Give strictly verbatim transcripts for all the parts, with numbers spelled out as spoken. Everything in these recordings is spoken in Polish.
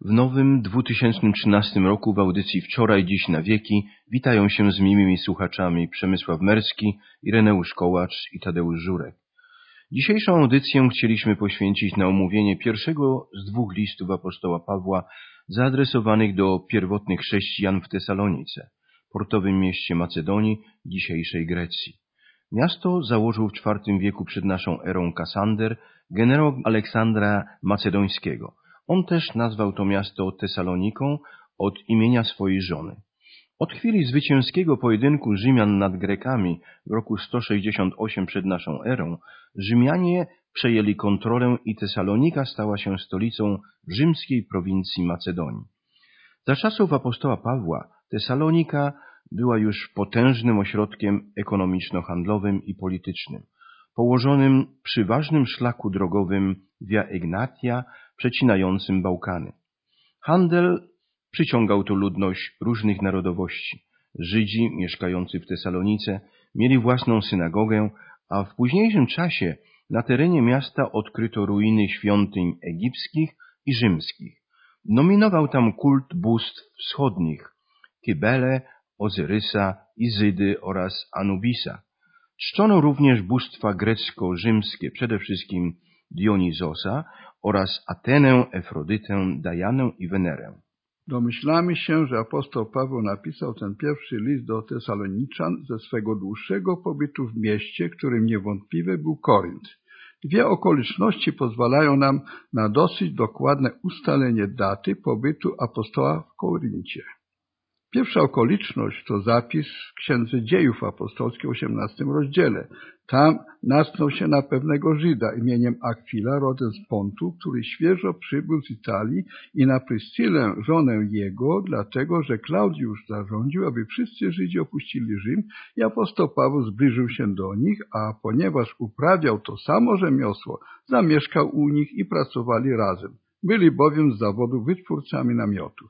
W nowym dwa tysiące trzynastym roku w audycji Wczoraj, Dziś na Wieki witają się z miłymi słuchaczami Przemysław Merski, Ireneusz Kołacz i Tadeusz Żurek. Dzisiejszą audycję chcieliśmy poświęcić na omówienie pierwszego z dwóch listów apostoła Pawła zaadresowanych do pierwotnych chrześcijan w Tesalonice, portowym mieście Macedonii, dzisiejszej Grecji. Miasto założył w czwartym wieku przed naszą erą Kasander, generał Aleksandra Macedońskiego. On też nazwał to miasto Tesaloniką od imienia swojej żony. Od chwili zwycięskiego pojedynku Rzymian nad Grekami w roku sto sześćdziesiąt osiem przed naszą erą, Rzymianie przejęli kontrolę i Tesalonika stała się stolicą rzymskiej prowincji Macedonii. Za czasów apostoła Pawła Tesalonika była już potężnym ośrodkiem ekonomiczno-handlowym i politycznym, położonym przy ważnym szlaku drogowym Via Egnatia, przecinającym Bałkany. Handel przyciągał tu ludność różnych narodowości. Żydzi mieszkający w Tesalonice mieli własną synagogę, a w późniejszym czasie na terenie miasta odkryto ruiny świątyń egipskich i rzymskich. Dominował tam kult bóstw wschodnich, Kybele, Ozyrysa, Izydy oraz Anubisa. Czczono również bóstwa grecko-rzymskie, przede wszystkim Dionizosa oraz Atenę, Efrodytę, Dajanę i Wenerę. Domyślamy się, że apostoł Paweł napisał ten pierwszy list do Tesaloniczan ze swego dłuższego pobytu w mieście, którym niewątpliwie był Korynt. Dwie okoliczności pozwalają nam na dosyć dokładne ustalenie daty pobytu apostoła w Koryncie. Pierwsza okoliczność to zapis w Księdze Dziejów Apostolskich w osiemnastym rozdziale. Tam natknął się na pewnego Żyda imieniem Akwila, rodem z Pontu, który świeżo przybył z Italii i na Pryscylę, żonę jego, dlatego że Klaudiusz zarządził, aby wszyscy Żydzi opuścili Rzym i apostoł Paweł zbliżył się do nich, a ponieważ uprawiał to samo rzemiosło, zamieszkał u nich i pracowali razem. Byli bowiem z zawodu wytwórcami namiotów.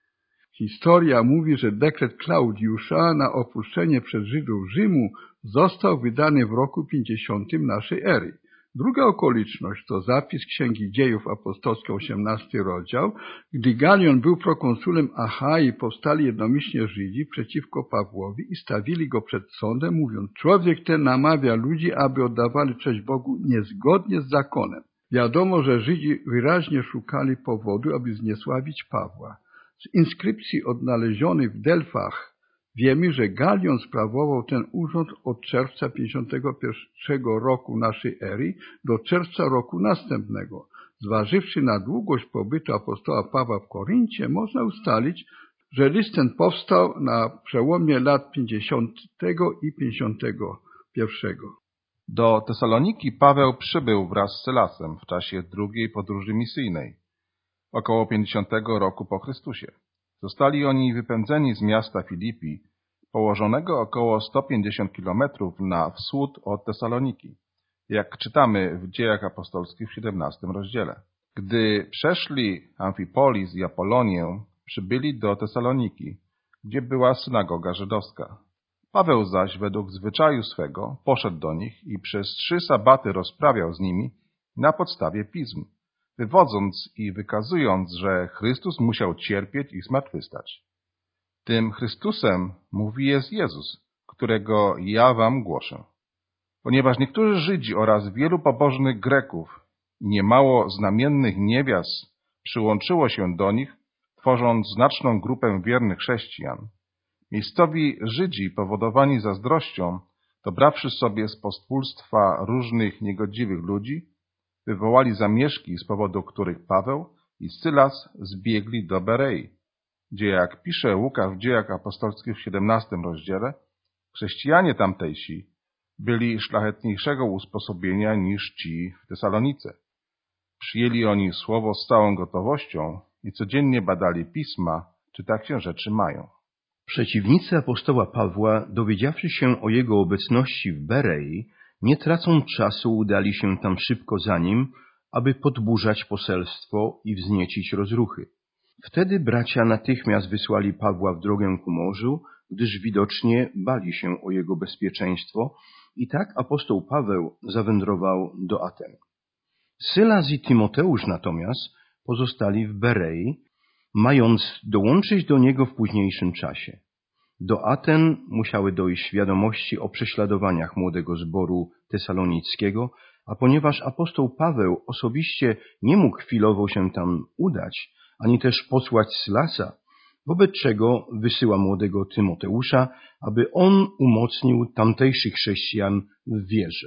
Historia mówi, że dekret Klaudiusza na opuszczenie przez Żydów Rzymu został wydany w roku pięćdziesiątym naszej ery. Druga okoliczność to zapis Księgi Dziejów Apostolskich, osiemnasty rozdział. Gdy Galion był prokonsulem Achai, powstali jednomyślnie Żydzi przeciwko Pawłowi i stawili go przed sądem, mówiąc: człowiek ten namawia ludzi, aby oddawali cześć Bogu niezgodnie z zakonem. Wiadomo, że Żydzi wyraźnie szukali powodu, aby zniesławić Pawła. Z inskrypcji odnalezionych w Delfach wiemy, że Galion sprawował ten urząd od czerwca pięćdziesiątego pierwszego roku naszej ery do czerwca roku następnego. Zważywszy na długość pobytu apostoła Pawła w Koryncie, można ustalić, że list ten powstał na przełomie lat pięćdziesiątego i pięćdziesiątego pierwszego. Do Tesaloniki Paweł przybył wraz z Sylasem w czasie drugiej podróży misyjnej, około pięćdziesiątego roku po Chrystusie. Zostali oni wypędzeni z miasta Filipi, położonego około sto pięćdziesiąt kilometrów na wschód od Tesaloniki, jak czytamy w Dziejach Apostolskich w siedemnastym rozdziale. Gdy przeszli Amfipolis i Apolonię, przybyli do Tesaloniki, gdzie była synagoga żydowska. Paweł zaś według zwyczaju swego poszedł do nich i przez trzy sabaty rozprawiał z nimi na podstawie pism, wywodząc i wykazując, że Chrystus musiał cierpieć i zmartwychwstać. Tym Chrystusem, mówi, jest Jezus, którego ja wam głoszę. Ponieważ niektórzy Żydzi oraz wielu pobożnych Greków i niemało znamiennych niewiast przyłączyło się do nich, tworząc znaczną grupę wiernych chrześcijan, miejscowi Żydzi, powodowani zazdrością, dobrawszy sobie z pospólstwa różnych niegodziwych ludzi, wywołali zamieszki, z powodu których Paweł i Sylas zbiegli do Berei, gdzie, jak pisze Łukasz w Dziejach Apostolskich w siedemnastym rozdziale, chrześcijanie tamtejsi byli szlachetniejszego usposobienia niż ci w Tesalonice. Przyjęli oni słowo z całą gotowością i codziennie badali pisma, czy tak się rzeczy mają. Przeciwnicy apostoła Pawła, dowiedziawszy się o jego obecności w Berei, nie tracąc czasu, udali się tam szybko za nim, aby podburzać poselstwo i wzniecić rozruchy. Wtedy bracia natychmiast wysłali Pawła w drogę ku morzu, gdyż widocznie bali się o jego bezpieczeństwo, i tak apostoł Paweł zawędrował do Aten. Sylas i Tymoteusz natomiast pozostali w Berei, mając dołączyć do niego w późniejszym czasie. Do Aten musiały dojść wiadomości o prześladowaniach młodego zboru tesalonickiego, a ponieważ apostoł Paweł osobiście nie mógł chwilowo się tam udać, ani też posłać Sylasa, wobec czego wysyła młodego Tymoteusza, aby on umocnił tamtejszych chrześcijan w wierze.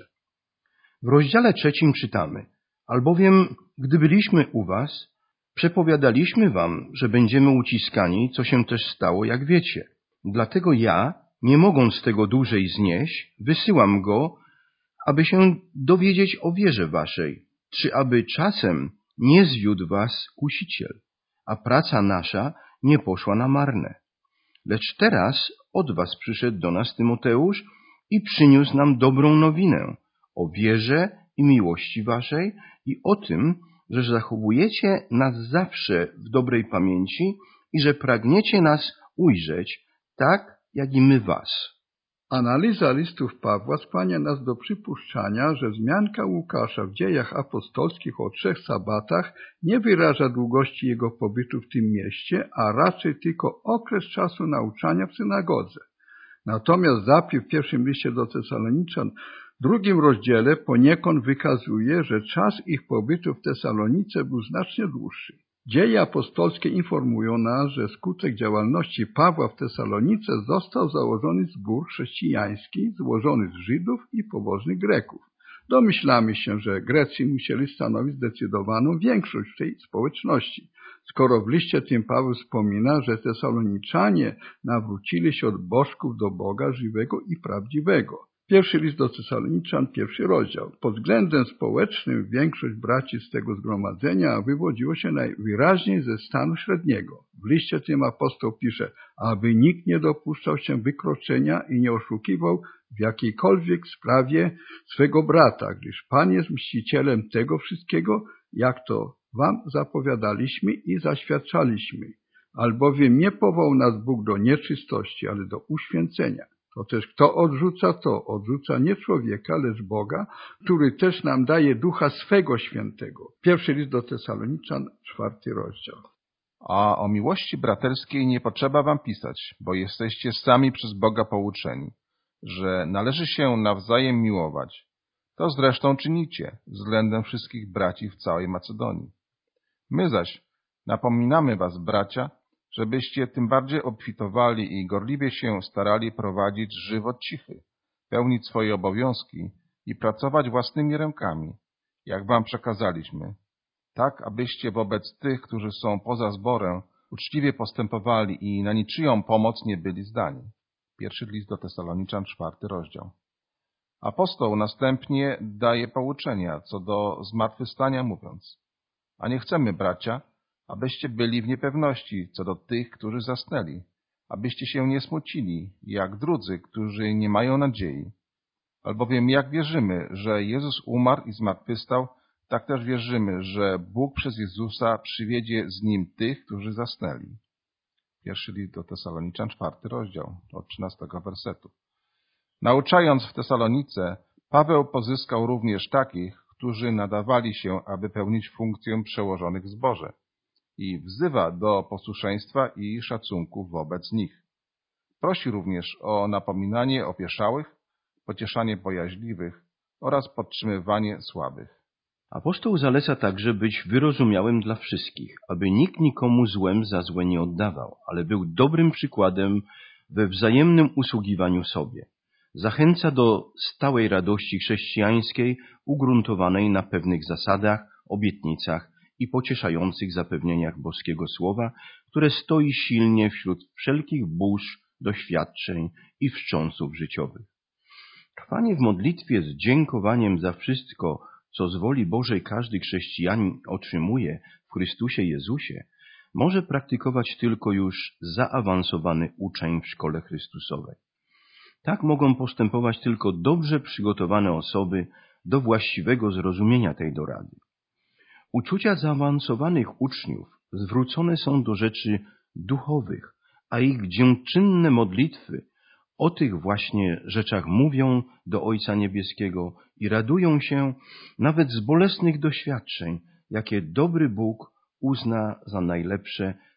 W rozdziale trzecim czytamy: albowiem, gdy byliśmy u was, przepowiadaliśmy wam, że będziemy uciskani, co się też stało, jak wiecie. Dlatego ja, nie mogąc tego dłużej znieść, wysyłam go, aby się dowiedzieć o wierze waszej, czy aby czasem nie zwiódł was kusiciel, a praca nasza nie poszła na marne. Lecz teraz od was przyszedł do nas Tymoteusz i przyniósł nam dobrą nowinę o wierze i miłości waszej i o tym, że zachowujecie nas zawsze w dobrej pamięci i że pragniecie nas ujrzeć, tak jak i my was. Analiza listów Pawła skłania nas do przypuszczania, że wzmianka Łukasza w Dziejach Apostolskich o trzech sabatach nie wyraża długości jego pobytu w tym mieście, a raczej tylko okres czasu nauczania w synagodze. Natomiast zapis w pierwszym liście do Tesaloniczan w drugim rozdziale poniekąd wykazuje, że czas ich pobytu w Tesalonice był znacznie dłuższy. Dzieje apostolskie informują nas, że skutek działalności Pawła w Tesalonice został założony zbór chrześcijański złożony z Żydów i pobożnych Greków. Domyślamy się, że Grecy musieli stanowić zdecydowaną większość w tej społeczności, skoro w liście tym Paweł wspomina, że Tesaloniczanie nawrócili się od bożków do Boga żywego i prawdziwego. Pierwszy list do Tesaloniczan, pierwszy rozdział. Pod względem społecznym większość braci z tego zgromadzenia wywodziło się najwyraźniej ze stanu średniego. W liście tym apostoł pisze, aby nikt nie dopuszczał się wykroczenia i nie oszukiwał w jakiejkolwiek sprawie swego brata, gdyż Pan jest mścicielem tego wszystkiego, jak to wam zapowiadaliśmy i zaświadczaliśmy. Albowiem nie powołał nas Bóg do nieczystości, ale do uświęcenia. To też kto odrzuca to, odrzuca nie człowieka, lecz Boga, który też nam daje Ducha swego Świętego. Pierwszy list do Tesaloniczan, czwarty rozdział. A o miłości braterskiej nie potrzeba wam pisać, bo jesteście sami przez Boga pouczeni, że należy się nawzajem miłować. To zresztą czynicie względem wszystkich braci w całej Macedonii. My zaś napominamy was, bracia, żebyście tym bardziej obfitowali i gorliwie się starali prowadzić żywot cichy, pełnić swoje obowiązki i pracować własnymi rękami, jak wam przekazaliśmy, tak abyście wobec tych, którzy są poza zborem, uczciwie postępowali i na niczyją pomoc nie byli zdani. Pierwszy list do Tesaloniczan, czwarty rozdział. Apostoł następnie daje pouczenia co do zmartwychwstania, mówiąc: a nie chcemy, bracia, abyście byli w niepewności co do tych, którzy zasnęli, abyście się nie smucili, jak drudzy, którzy nie mają nadziei. Albowiem jak wierzymy, że Jezus umarł i zmartwychwstał, tak też wierzymy, że Bóg przez Jezusa przywiedzie z Nim tych, którzy zasnęli. Pierwszy list do Tesaloniczan, czwarty rozdział, od trzynastego wersetu. Nauczając w Tesalonice, Paweł pozyskał również takich, którzy nadawali się, aby pełnić funkcję przełożonych w zborze, i wzywa do posłuszeństwa i szacunku wobec nich. Prosi również o napominanie opieszałych, pocieszanie bojaźliwych oraz podtrzymywanie słabych. Apostoł zaleca także być wyrozumiałym dla wszystkich, aby nikt nikomu złem za złe nie oddawał, ale był dobrym przykładem we wzajemnym usługiwaniu sobie. Zachęca do stałej radości chrześcijańskiej ugruntowanej na pewnych zasadach, obietnicach i pocieszających zapewnieniach boskiego słowa, które stoi silnie wśród wszelkich burz, doświadczeń i wstrząsów życiowych. Trwanie w modlitwie z dziękowaniem za wszystko, co z woli Bożej każdy chrześcijanin otrzymuje w Chrystusie Jezusie, może praktykować tylko już zaawansowany uczeń w szkole Chrystusowej. Tak mogą postępować tylko dobrze przygotowane osoby do właściwego zrozumienia tej dorady. Uczucia zaawansowanych uczniów zwrócone są do rzeczy duchowych, a ich dziękczynne modlitwy o tych właśnie rzeczach mówią do Ojca Niebieskiego i radują się nawet z bolesnych doświadczeń, jakie dobry Bóg uzna za najlepsze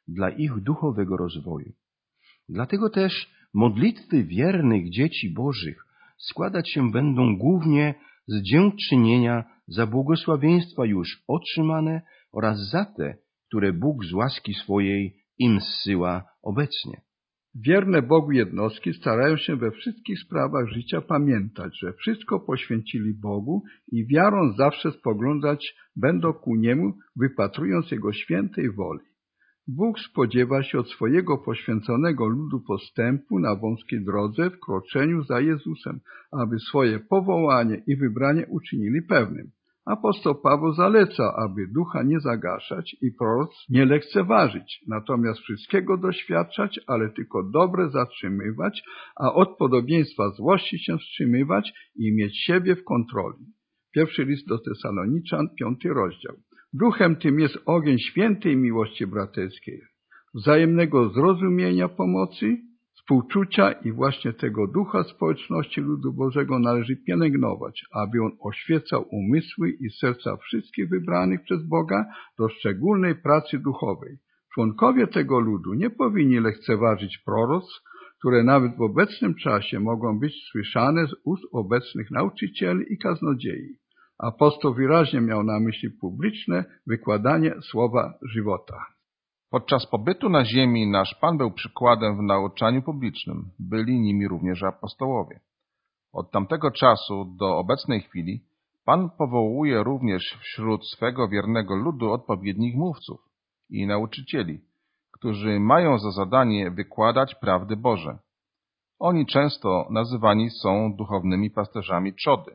dla ich duchowego rozwoju. Dlatego też modlitwy wiernych dzieci Bożych składać się będą głównie z dziękczynienia za błogosławieństwa już otrzymane oraz za te, które Bóg z łaski swojej im zsyła obecnie. Wierne Bogu jednostki starają się we wszystkich sprawach życia pamiętać, że wszystko poświęcili Bogu i wiarą zawsze spoglądać będą ku Niemu, wypatrując Jego świętej woli. Bóg spodziewa się od swojego poświęconego ludu postępu na wąskiej drodze w kroczeniu za Jezusem, aby swoje powołanie i wybranie uczynili pewnym. Apostoł Paweł zaleca, aby ducha nie zagaszać i proroc nie lekceważyć, natomiast wszystkiego doświadczać, ale tylko dobre zatrzymywać, a od podobieństwa złości się wstrzymywać i mieć siebie w kontroli. Pierwszy list do Tesaloniczan, piąty rozdział. Duchem tym jest ogień świętej miłości braterskiej, wzajemnego zrozumienia, pomocy, współczucia i właśnie tego ducha społeczności ludu Bożego należy pielęgnować, aby on oświecał umysły i serca wszystkich wybranych przez Boga do szczególnej pracy duchowej. Członkowie tego ludu nie powinni lekceważyć proroctw, które nawet w obecnym czasie mogą być słyszane z ust obecnych nauczycieli i kaznodziei. Apostoł wyraźnie miał na myśli publiczne wykładanie słowa żywota. Podczas pobytu na ziemi nasz Pan był przykładem w nauczaniu publicznym. Byli nimi również apostołowie. Od tamtego czasu do obecnej chwili Pan powołuje również wśród swego wiernego ludu odpowiednich mówców i nauczycieli, którzy mają za zadanie wykładać prawdy Boże. Oni często nazywani są duchownymi pasterzami trzody.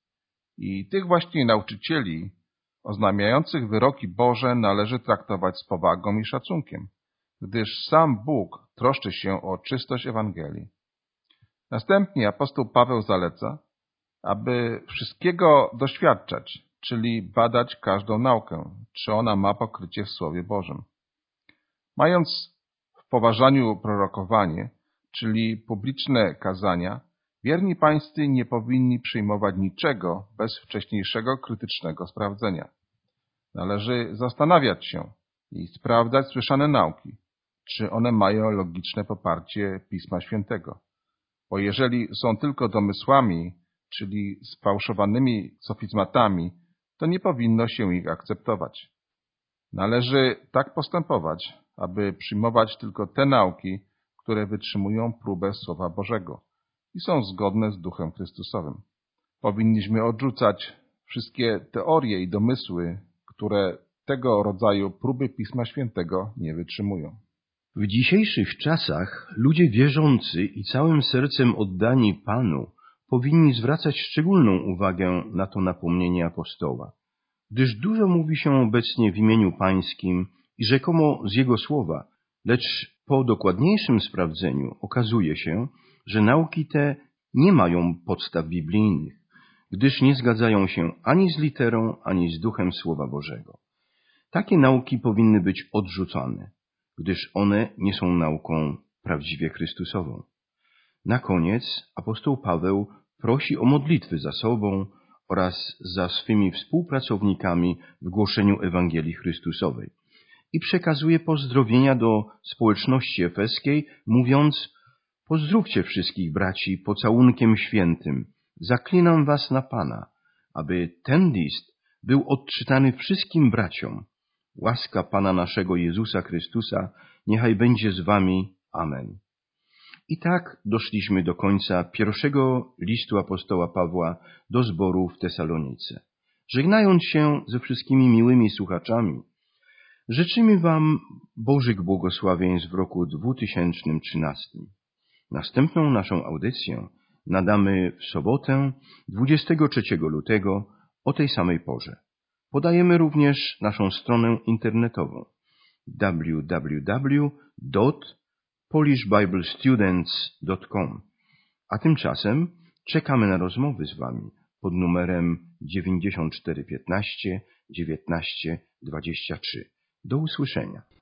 I tych właśnie nauczycieli oznajmiających wyroki Boże należy traktować z powagą i szacunkiem, gdyż sam Bóg troszczy się o czystość Ewangelii. Następnie apostoł Paweł zaleca, aby wszystkiego doświadczać, czyli badać każdą naukę, czy ona ma pokrycie w Słowie Bożym. Mając w poważaniu prorokowanie, czyli publiczne kazania, wierni pańscy nie powinni przyjmować niczego bez wcześniejszego krytycznego sprawdzenia. Należy zastanawiać się i sprawdzać słyszane nauki, czy one mają logiczne poparcie Pisma Świętego. Bo jeżeli są tylko domysłami, czyli sfałszowanymi sofizmatami, to nie powinno się ich akceptować. Należy tak postępować, aby przyjmować tylko te nauki, które wytrzymują próbę Słowa Bożego i są zgodne z Duchem Chrystusowym. Powinniśmy odrzucać wszystkie teorie i domysły, które tego rodzaju próby Pisma Świętego nie wytrzymują. W dzisiejszych czasach ludzie wierzący i całym sercem oddani Panu powinni zwracać szczególną uwagę na to napomnienie apostoła, gdyż dużo mówi się obecnie w imieniu Pańskim i rzekomo z Jego słowa, lecz po dokładniejszym sprawdzeniu okazuje się, że nauki te nie mają podstaw biblijnych, gdyż nie zgadzają się ani z literą, ani z duchem Słowa Bożego. Takie nauki powinny być odrzucane, gdyż one nie są nauką prawdziwie Chrystusową. Na koniec apostoł Paweł prosi o modlitwy za sobą oraz za swymi współpracownikami w głoszeniu Ewangelii Chrystusowej i przekazuje pozdrowienia do społeczności efeskiej, mówiąc: pozdrówcie wszystkich braci pocałunkiem świętym, zaklinam was na Pana, aby ten list był odczytany wszystkim braciom. Łaska Pana naszego Jezusa Chrystusa niechaj będzie z wami. Amen. I tak doszliśmy do końca pierwszego listu apostoła Pawła do zboru w Tesalonice. Żegnając się ze wszystkimi miłymi słuchaczami, życzymy wam Bożych błogosławieństw w roku dwa tysiące trzynastym. Następną naszą audycję nadamy w sobotę dwudziestego trzeciego lutego o tej samej porze. Podajemy również naszą stronę internetową w w w kropka polish bible students kropka com, a tymczasem czekamy na rozmowy z wami pod numerem dziewięćdziesiąt cztery piętnaście dziewiętnaście dwadzieścia trzy. Do usłyszenia.